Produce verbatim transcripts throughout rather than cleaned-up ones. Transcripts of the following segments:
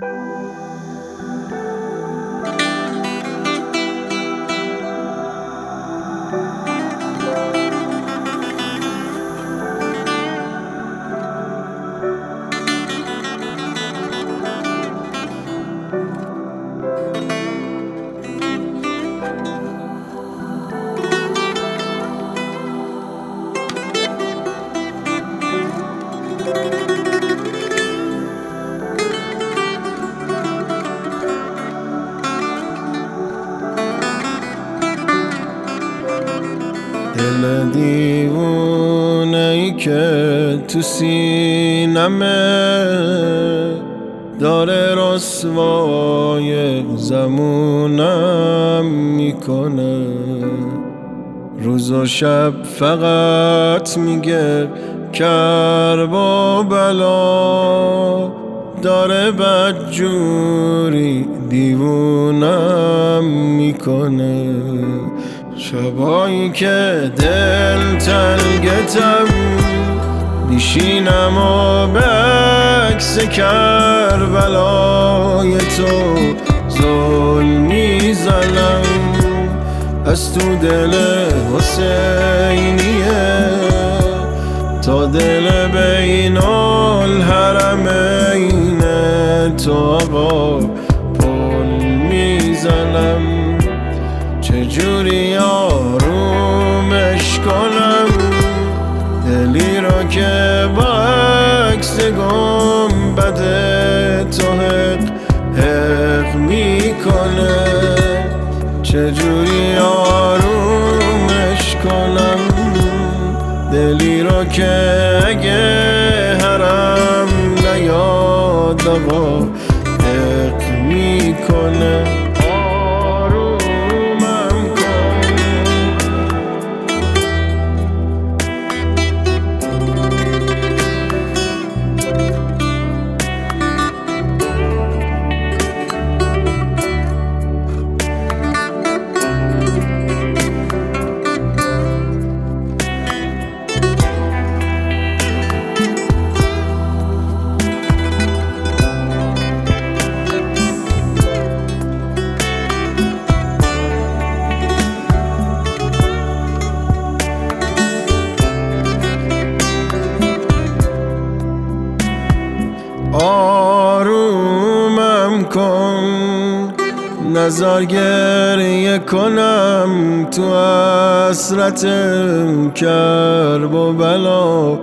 دل دیوونه ای که تو سینمه داره رسوای زمونم میکنه، روز و شب فقط میگه کرب و بلا، داره بدجوری دیوونم میکنه. شبایی که دل تنگتم میشینم و به عکس کربلای تو زل میزنم، از تو دل حسینیه تا دل بین الحرمین تو آقا پل میزنم. چجوری آرومش کنم دلی را که با عکس گنبد تو حق حق میکنه؟ چجوری آرومش کنم دلی را که اگه حرم نیاد آقا حق میکنه؟ آرومم کن نزار گریه کنم تو حسرت کرب و بلا.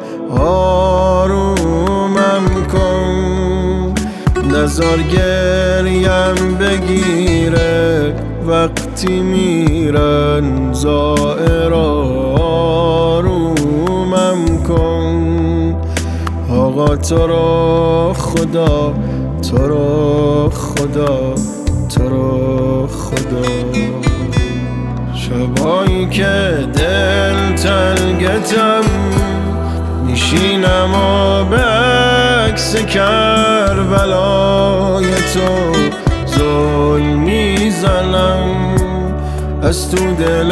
آرومم کن نزار گریم بگیره وقتی میرن زائرا. آرومم کن آقا تو رو خدا، تو رو خدا، تو رو خدا. شبایی که دل تنگتم میشینم و به عکس کربلای تو زل میزنم، از تو دل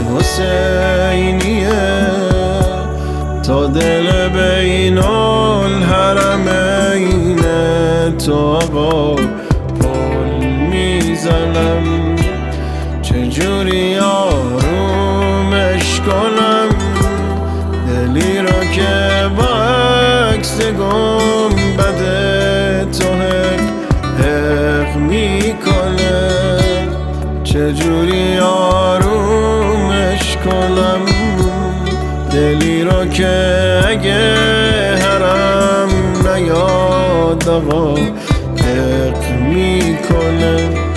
حسینیه تا دل بین الحرمین تو آقا پل میزنم. چجوری آرومش کنم دلی را که با عکس گنبد تو حق حق میکنه؟ چجوری آرومش کنم دلی را که اگه حرم نیاد آقا حق میکنه؟